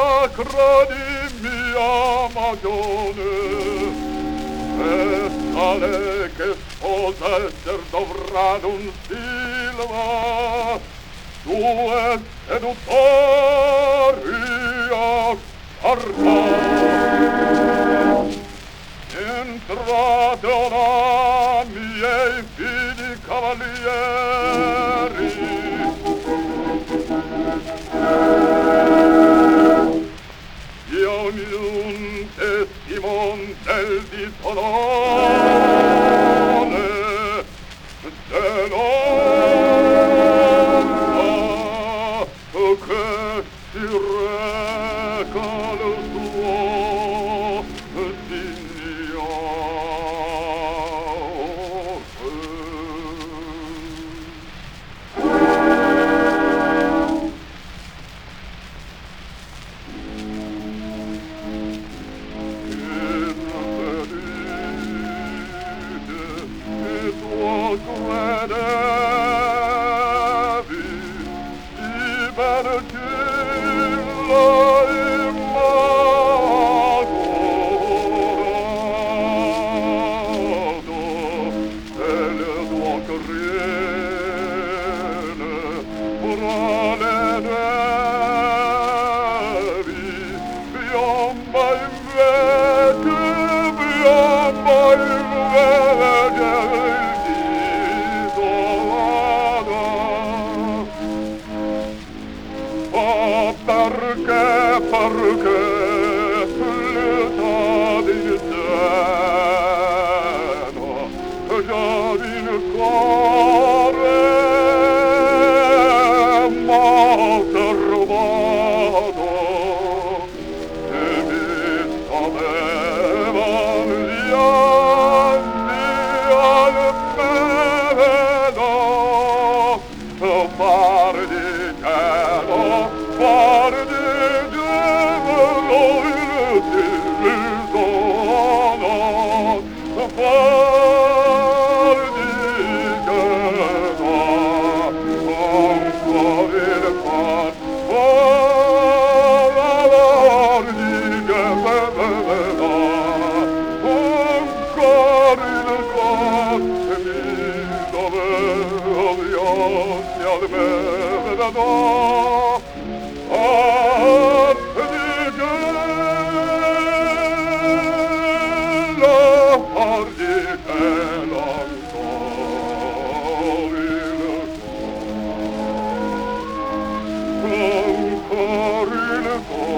sacra di mia magione, e tale che sposa esser dovrà d'un Silva, due seduttoria carta. Entrate ora, miei fidi cavalieri, io un testimon del disonore, se l'onra che si reca al suo perché l'età di seno già il cuore m'ha servato e mi sapevan gli anni al meno far di cielo, far di ancora il